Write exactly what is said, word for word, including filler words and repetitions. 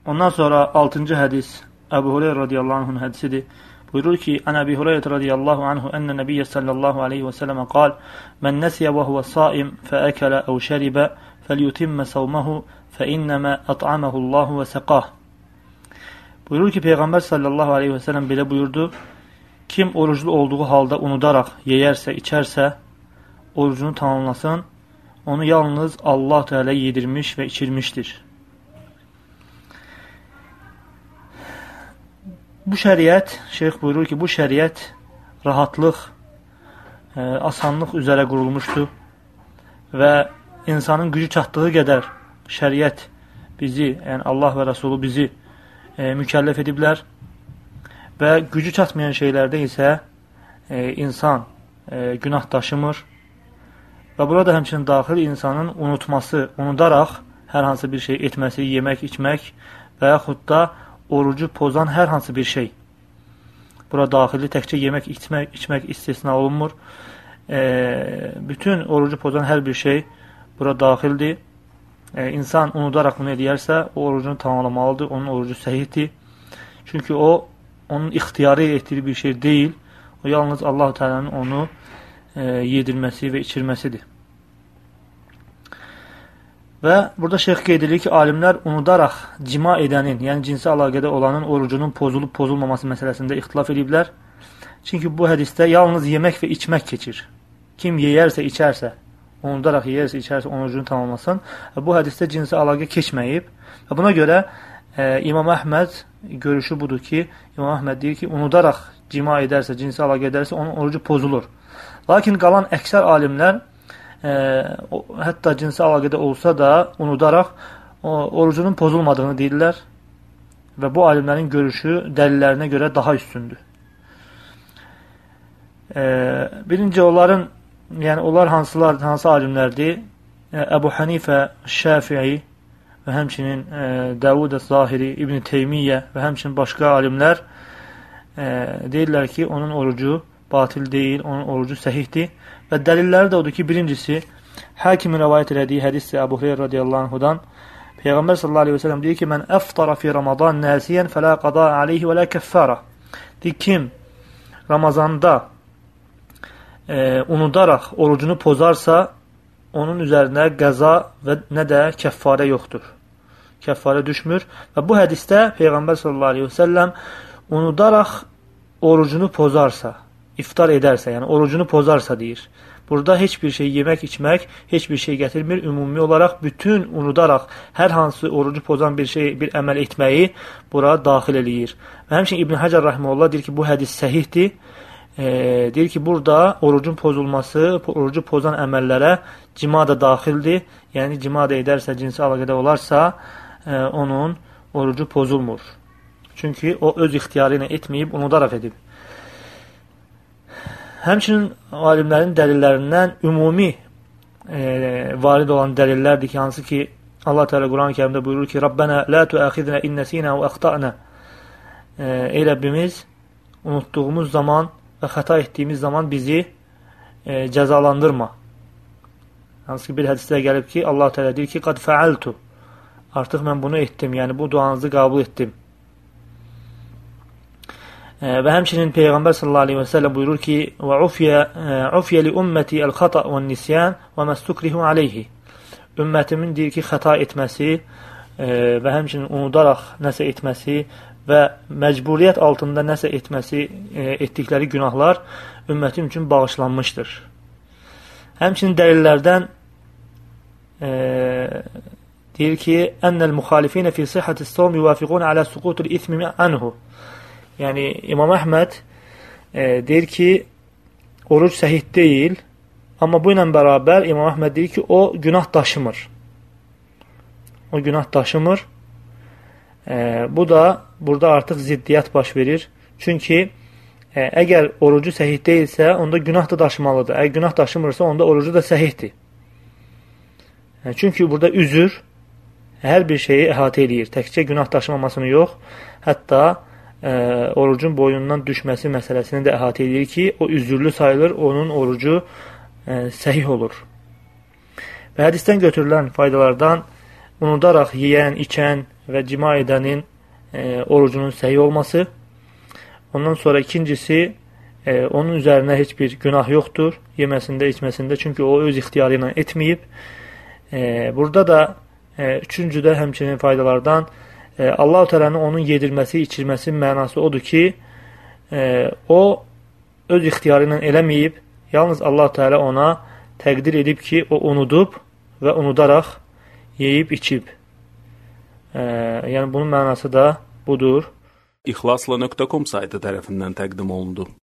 Ondan sonra altıncı hədis Əbu Hureyra radiyallahu anh'ın hədisidir. Buyurur ki, Ən Əbi Hureyra radiyallahu anhu enne Nebiyyə sallallahu aleyhi və səlləmə qal, Mən nəsiyə və huvə saim fəəkələ əv şəribə fəlyutimmə savməhu fəinnəmə ət'aməhullahu və səqah. Buyurur ki, Peyğəmbər sallallahu aleyhi və səlləm belə buyurdu, kim oruclu olduğu halda unudaraq yeyərsə, içərsə, orucunu tamamlasın, onu yalnız Allah Teala yedirmiş və içirmişdir. Bu şəriət, şeyx buyurur ki, bu şəriət rahatlıq, e, asanlıq üzərə qurulmuşdur və insanın gücü çatdığı qədər şəriət bizi, yəni Allah və Rasulü bizi e, mükəlləf ediblər və gücü çatmayan şeylərdə isə e, insan e, günah daşımır və burada həmçinin daxil insanın unutması, unudaraq hər hansı bir şey etməsi, yemək, içmək və yaxud da orucu pozan hər hansı bir şey. Bura daxili təkcə yemək, içmək, içmək istisna olunmur. E, bütün orucu pozan hər bir şey bura daxildir. E, insan unudaraq bunu edərsə, o orucunu tamamlamalıdır, onun orucu səhihdir. Çünki o, onun ixtiyarı etdiyi bir şey deyil. O, yalnız Allah-u Teala'nın onu e, yedirməsi və içirməsidir. Və burada şeyx qeyd edir ki, alimlər unudaraq cima edənin, yəni cinsi əlaqədə olanın orucunun pozulub pozulmaması məsələsində ixtilaf ediblər. Çünki bu hədisdə yalnız yemək və içmək keçir. Kim yeyərsə, içərsə, unudaraq yeyərsə, içərsə, orucunu tamamlasın. Bu hədisdə cinsi əlaqə keçməyib. Və buna görə e, İmam Əhməd görüşü budur ki, İmam Əhməd deyir ki, unudaraq cima edərsə, cinsi əlaqə edərsə, onun orucu pozulur. Lakin qalan əksər alimlər E, o, hətta cinsi əlaqədə olsa da unudaraq o, orucunun pozulmadığını deyirlər və bu alimlərin görüşü dəlillərinə görə daha üstündür. E, birinci onların, yəni onlar hansılar, hansı alimlərdir? E, Əbu Hanifə, Şəfi'i və həmçinin e, Davud Zahiri, İbn Teymiyyə və həmçinin başqa alimlər e, deyirlər ki, onun orucu batil deyil, onun orucu səhihdir. Və dəlilləri də odur ki, birincisi, Hakimin rəvayət elədiyi hədisdir Əbu Hureyra radiyallahu anhudan. Peyğəmbər sallallahu aleyhi və səlləm deyir ki, mən əftara fi Ramazan nəsiyən fələ qada aleyhi və lə kəffara. Deyir, kim Ramazanda e, unudaraq orucunu pozarsa, onun üzərinə qəza və nə də kəffarə yoxdur. Kəffarə düşmür. Və bu hədisdə Peyğəmbər sallallahu aleyhi və səlləm unudaraq orucunu pozarsa, iftar edərsə, yəni orucunu pozarsa deyir. Burada heç bir şey yemək, içmək, heç bir şey gətirmir. Ümumi olaraq bütün unudaraq hər hansı orucu pozan bir şey, bir əməl etməyi bura daxil eləyir. Və həmçinin İbn Həcər rəhməhullah deyir ki, bu hədis səhihdir. E, deyir ki, burada orucun pozulması, orucu pozan əməllərə cima da daxildir. Yəni cima da edərsə, cinsi əlaqədə olarsa, e, onun orucu pozulmur. Çünki o öz ixtiyarı ilə etməyib, unudaraq edib. Həmçinin alimlərin dəlillərindən ümumi e, varid olan dəlillərdir ki, hansı ki Allah Teala Quran-ı Kərimdə buyurur ki, Rabbənə lə tuəxidnə innəsinə və əxta'nə. Ey Rəbbimiz, unutduğumuz zaman və xəta etdiyimiz zaman bizi e, cəzalandırma. Hansı ki bir hədisdə gəlib ki, Allah Teala deyir ki, qad fəaltu. Artıq mən bunu etdim, yəni bu duanızı qəbul etdim. Və həmçinin Peyğəmbər sallallahu aleyhi və səlləm buyurur ki, və ufiyə li ümməti əl-xata və nisyan və məstukrihu aleyhi. Ümmətimin deyir ki, xəta etməsi və həmçinin unudaraq nəsə etməsi və məcburiyyət altında nəsə etməsi, etdikləri günahlar ümmətim üçün bağışlanmışdır. Həmçinin dəlillərdən e, deyir ki, ennəl müxalifinə fi sihhətis savm yuvafiqun alə suqutul ismi anhu. Yəni, İmam Əhməd e, deyir ki, oruc səhih deyil, amma bu ilə bərabər İmam Əhməd deyir ki, o günah daşımır. O günah daşımır. E, bu da, burada artıq ziddiyyət baş verir. Çünki e, əgər orucu səhih deyilsə, onda günah da daşımalıdır. Əgər günah daşımırsa, onda orucu da səhihdir. E, çünki burada üzür hər bir şeyi əhatə edir. Təkcə günah daşımamasını yox, hətta Ə, orucun boyundan düşməsi məsələsini də əhatə edir ki, o üzürlü sayılır, onun orucu ə, səhih olur. Və hədisdən götürülən faydalardan unudaraq yeyən, içən və cima edənin e, orucunun səhih olması. Ondan sonra ikincisi, e, onun üzərinə heç bir günah yoxdur yeməsində, içməsində, çünki o öz ixtiyarı ilə etməyib. E, burada da e, üçüncü də həmçinin faydalardan e, Allah-u Teala'nın onun yedirməsi, içirməsi mənası odur ki, e, o öz ixtiyarı ilə eləməyib, yalnız Allah-u Teala ona təqdir edib ki, o unudub və unudaraq yeyib, içib. E, yəni bunun mənası da budur. İxlasla nöqtə com saytı tərəfindən təqdim olundu.